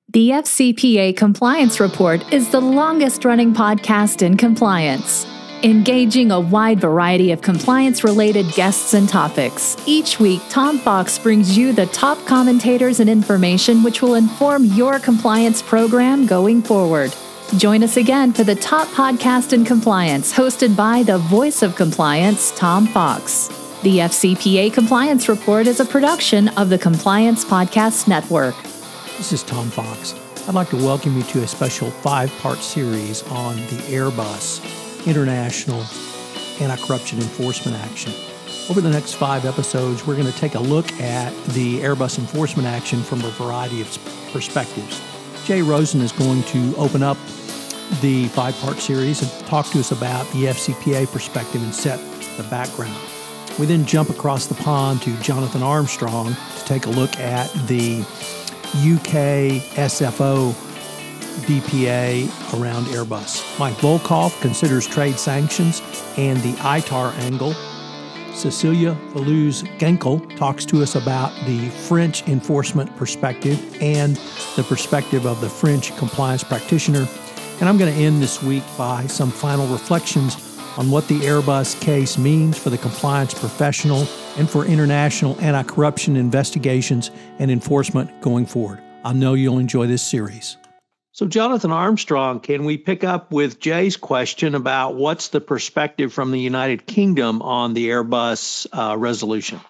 The FCPA Compliance Report is the longest-running podcast in compliance, engaging a wide variety of compliance-related guests and topics. Each week, Tom Fox brings you the top commentators and information which will inform your compliance program going forward. Join us again for the top podcast in compliance, hosted by the voice of compliance, Tom Fox. The FCPA Compliance Report is a production of the Compliance Podcast Network. This is Tom Fox. I'd like to welcome you to a special 5-part series on the Airbus International Anti-Corruption Enforcement Action. Over the next 5 episodes, we're going to take a look at the Airbus enforcement action from a variety of perspectives. Jay Rosen is going to open up the 5-part series and talk to us about the FCPA perspective and set the background. We then jump across the pond to Jonathan Armstrong to take a look at the UK SFO DPA around Airbus. Mike Volkov considers trade sanctions and the ITAR angle. Cecilia Velouz-Genkel talks to us about the French enforcement perspective and the perspective of the French compliance practitioner. And I'm going to end this week by some final reflections on what the Airbus case means for the compliance professional and for international anti-corruption investigations and enforcement going forward. I know you'll enjoy this series. So, Jonathan Armstrong, can we pick up with Jay's question about what's the perspective from the United Kingdom on the Airbus resolution?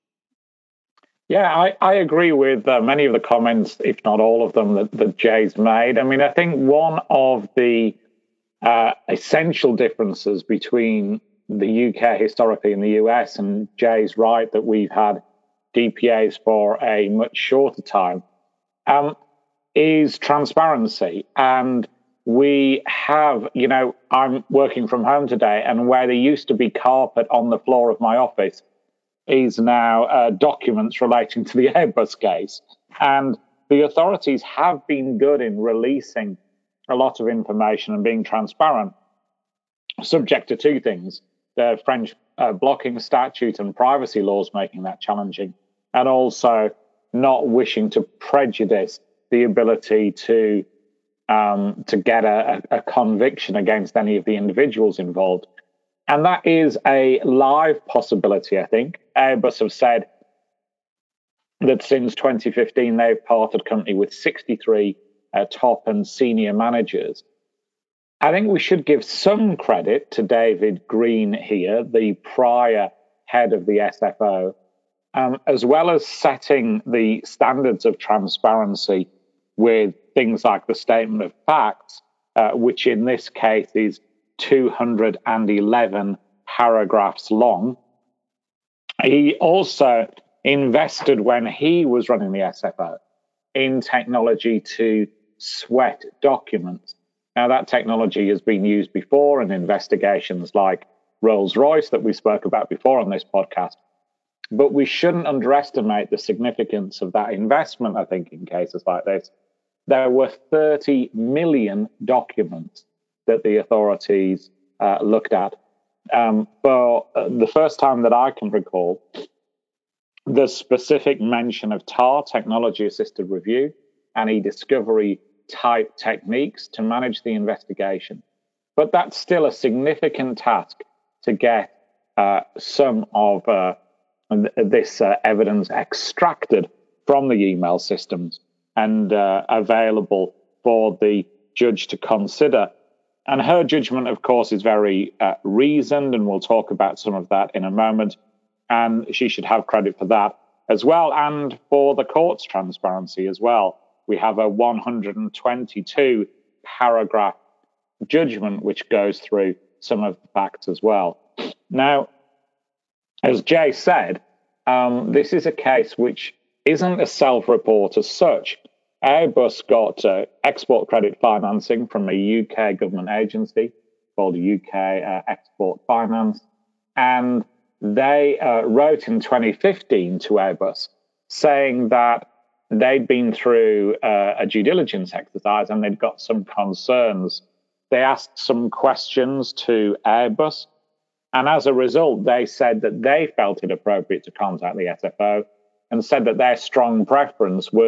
Yeah, I agree with many of the comments, if not all of them, that Jay's made. I mean, I think one of the essential differences between the UK historically and the US, and Jay's right that we've had DPAs for a much shorter time, is transparency. And we have, I'm working from home today, and where there used to be carpet on the floor of my office is now documents relating to the Airbus case. And the authorities have been good in releasing a lot of information and being transparent, subject to 2 things: the French blocking statute and privacy laws making that challenging, and also not wishing to prejudice the ability to get a conviction against any of the individuals involved. And that is a live possibility, I think. Airbus have said that since 2015, they've parted company with 63 top and senior managers. I think we should give some credit to David Green here, the prior head of the SFO, as well as setting the standards of transparency with things like the statement of facts, which in this case is 211 paragraphs long. He also invested, when he was running the SFO, in technology to sweat documents. Now, that technology has been used before in investigations like Rolls-Royce that we spoke about before on this podcast. But we shouldn't underestimate the significance of that investment, I think, in cases like this. There were 30 million documents that the authorities looked at. For the first time that I can recall, the specific mention of TAR, technology-assisted review, and e-discovery type techniques to manage the investigation. But that's still a significant task to get some of this evidence extracted from the email systems and available for the judge to consider. And her judgment, of course, is very reasoned, and we'll talk about some of that in a moment. And she should have credit for that as well, and for the court's transparency as well. We have a 122-paragraph judgment which goes through some of the facts as well. Now, as Jay said, this is a case which isn't a self-report as such. Airbus got export credit financing from a UK government agency called UK Export Finance, and they wrote in 2015 to Airbus saying that they'd been through a due diligence exercise and they'd got some concerns. They asked some questions to Airbus, and as a result, they said that they felt it appropriate to contact the SFO and said that their strong preference was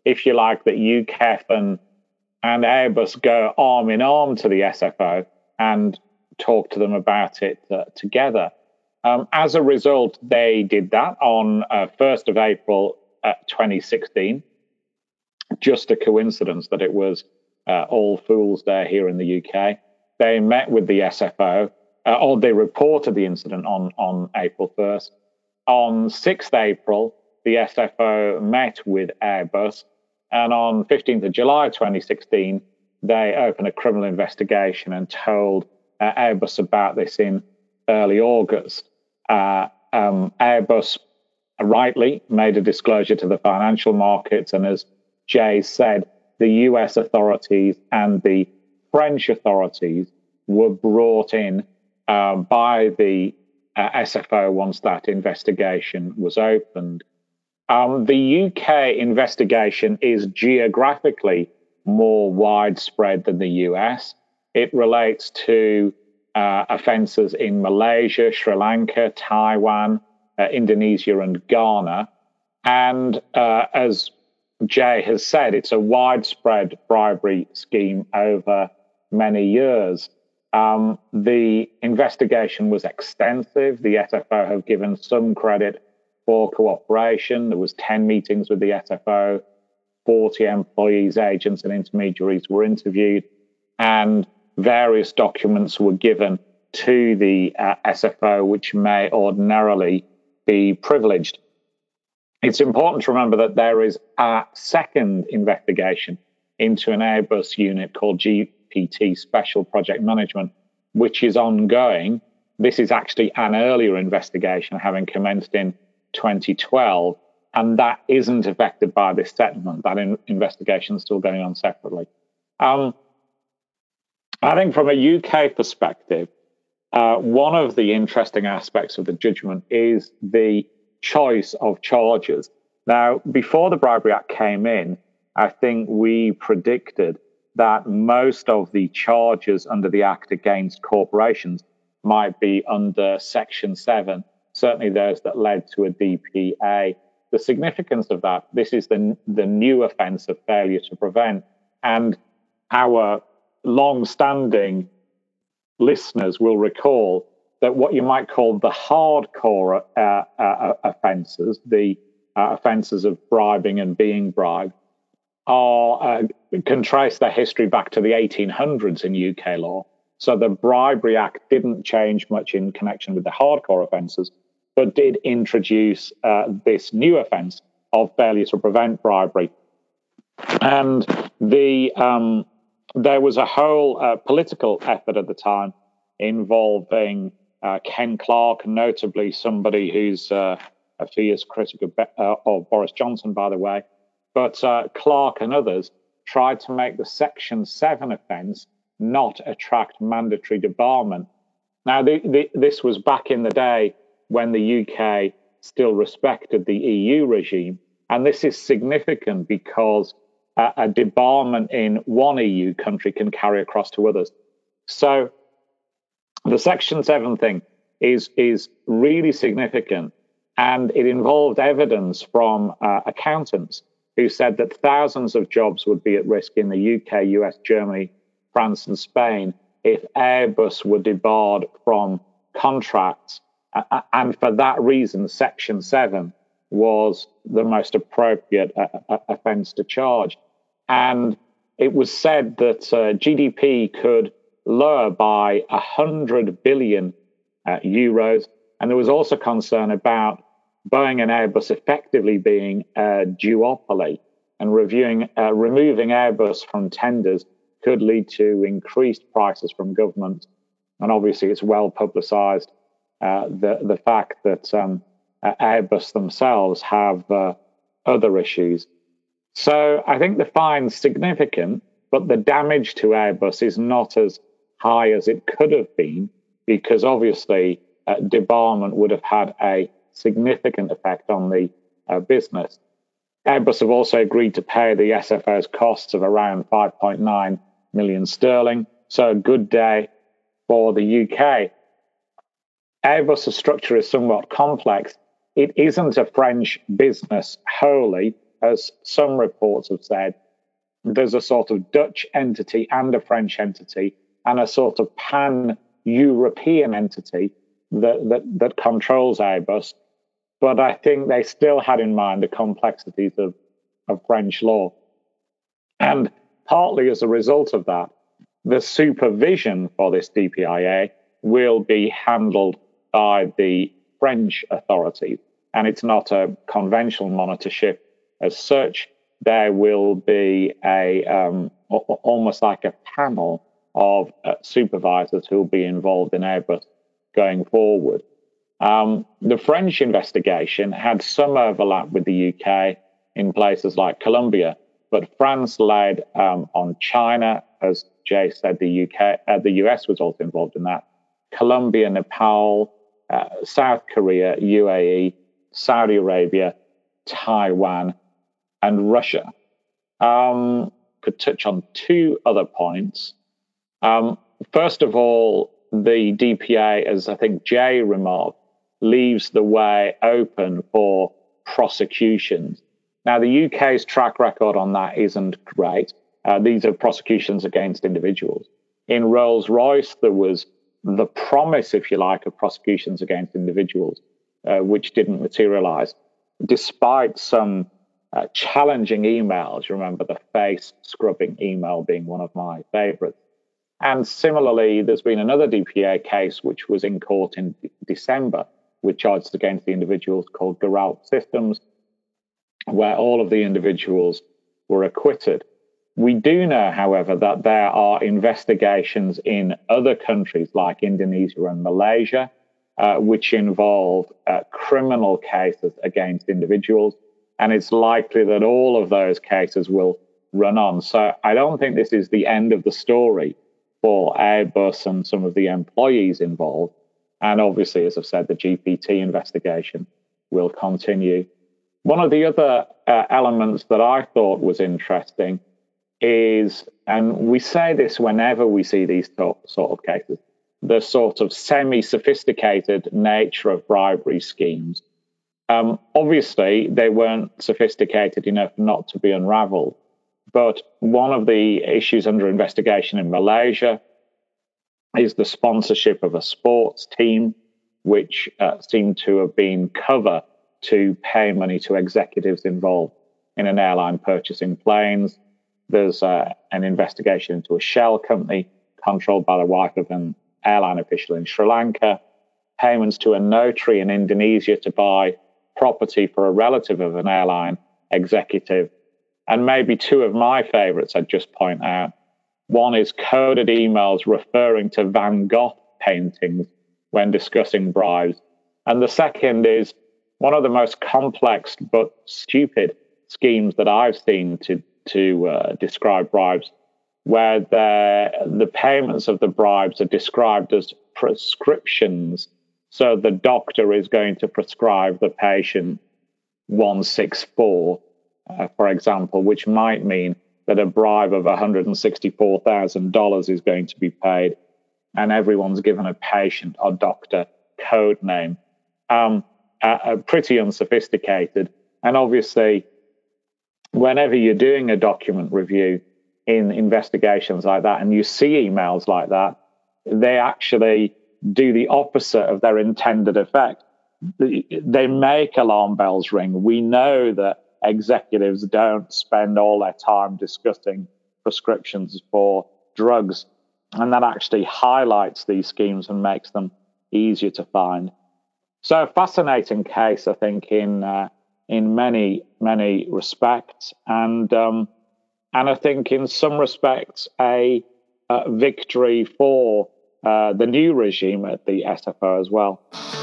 if you like, that UKEF and Airbus go arm in arm to the SFO and talk to them about it together. As a result, they did that on 1st of April 2016. Just a coincidence that it was All Fools Day here in the UK. They met with the SFO, or they reported the incident on April 1st. On 6th April, the SFO met with Airbus, and on 15th of July 2016, they opened a criminal investigation and told Airbus about this in early August. Airbus rightly made a disclosure to the financial markets, and as Jay said, the US authorities and the French authorities were brought in by the SFO once that investigation was opened. The UK investigation is geographically more widespread than the US. It relates to offences in Malaysia, Sri Lanka, Taiwan, Indonesia, and Ghana. And as Jay has said, it's a widespread bribery scheme over many years. The investigation was extensive. The SFO have given some credit for cooperation. There was 10 meetings with the SFO, 40 employees, agents, and intermediaries were interviewed, and various documents were given to the SFO, which may ordinarily be privileged. It's important to remember that there is a second investigation into an Airbus unit called GPT Special Project Management, which is ongoing. This is actually an earlier investigation, having commenced in 2012, and that isn't affected by this settlement. That investigation is still going on separately. I think from a UK perspective, one of the interesting aspects of the judgment is the choice of charges. Now, before the Bribery Act came in, I think we predicted that most of the charges under the Act against corporations might be under Section 7, certainly those that led to a DPA. The significance of that, this is the new offence of failure to prevent, and our long-standing listeners will recall that what you might call the hardcore offences, the offences of bribing and being bribed, can trace their history back to the 1800s in UK law. So the Bribery Act didn't change much in connection with the hardcore offences, but did introduce this new offence of failure to prevent bribery. And there was a whole political effort at the time involving Ken Clarke, notably somebody who's a fierce critic of Boris Johnson, by the way. But Clarke and others tried to make the Section 7 offence not attract mandatory debarment. Now, this was back in the day when the UK still respected the EU regime. And this is significant because a debarment in one EU country can carry across to others. So the Section 7 thing is really significant, and it involved evidence from accountants who said that thousands of jobs would be at risk in the UK, US, Germany, France, and Spain if Airbus were debarred from contracts. And for that reason, Section 7 was the most appropriate offence to charge. And it was said that GDP could lower by 100 billion euros. And there was also concern about Boeing and Airbus effectively being a duopoly, and removing Airbus from tenders could lead to increased prices from government. And obviously, it's well publicised the fact that Airbus themselves have other issues. So I think the fine's significant, but the damage to Airbus is not as high as it could have been, because obviously debarment would have had a significant effect on the business. Airbus have also agreed to pay the SFO's costs of around 5.9 million sterling. So a good day for the UK. Airbus's structure is somewhat complex. It isn't a French business wholly. as some reports have said, there's a sort of Dutch entity and a French entity and a sort of pan-European entity that controls Airbus. But I think they still had in mind the complexities of French law. And partly as a result of that, the supervision for this DPIA will be handled by the French authorities. And it's not a conventional monitorship as such. There will be almost like a panel of supervisors who will be involved in Airbus going forward. The French investigation had some overlap with the UK in places like Colombia, but France led on China, as Jay said. The US was also involved in that. Colombia, Nepal, South Korea, UAE, Saudi Arabia, Taiwan, and Russia. Could touch on two other points. First of all, the DPA, as I think Jay remarked, leaves the way open for prosecutions. Now, the UK's track record on that isn't great. These are prosecutions against individuals. In Rolls-Royce, there was the promise, if you like, of prosecutions against individuals, which didn't materialize, despite some challenging emails. Remember the face scrubbing email being one of my favorites. And similarly, there's been another DPA case which was in court in December with charges against the individuals called Geralt Systems, where all of the individuals were acquitted. We do know, however, that there are investigations in other countries like Indonesia and Malaysia, which involve criminal cases against individuals. And it's likely that all of those cases will run on. So I don't think this is the end of the story for Airbus and some of the employees involved. And obviously, as I've said, the GPT investigation will continue. One of the other elements that I thought was interesting is, and we say this whenever we see these sort of cases, the sort of semi-sophisticated nature of bribery schemes. Obviously, they weren't sophisticated enough not to be unraveled. But one of the issues under investigation in Malaysia is the sponsorship of a sports team, which seemed to have been cover to pay money to executives involved in an airline purchasing planes. There's an investigation into a shell company controlled by the wife of an airline official in Sri Lanka, payments to a notary in Indonesia to buy property for a relative of an airline executive. And maybe two of my favorites I'd just point out. One is coded emails referring to Van Gogh paintings when discussing bribes. And the second is one of the most complex but stupid schemes that I've seen to describe bribes, where the payments of the bribes are described as prescriptions. So the doctor is going to prescribe the patient 164, for example, which might mean that a bribe of $164,000 is going to be paid, and everyone's given a patient or doctor code name. Pretty unsophisticated. And obviously, whenever you're doing a document review in investigations like that, and you see emails like that, they actually do the opposite of their intended effect. They make alarm bells ring. We know that executives don't spend all their time discussing prescriptions for drugs, and that actually highlights these schemes and makes them easier to find. So a fascinating case, I think, in many respects, and I think in some respects a victory for the new regime at the SFO as well.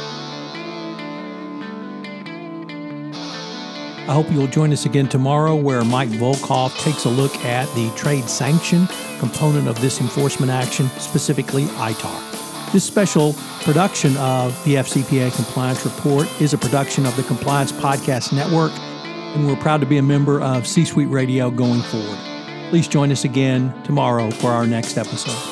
I hope you'll join us again tomorrow, where Mike Volkov takes a look at the trade sanction component of this enforcement action, specifically ITAR. This special production of the FCPA Compliance Report is a production of the Compliance Podcast Network, and we're proud to be a member of C-Suite Radio going forward. Please join us again tomorrow for our next episode.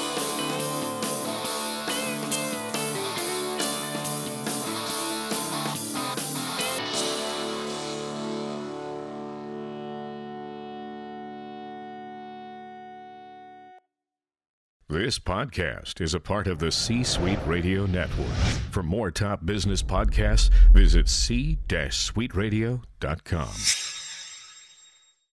This podcast is a part of the C-Suite Radio Network. For more top business podcasts, visit c-suiteradio.com.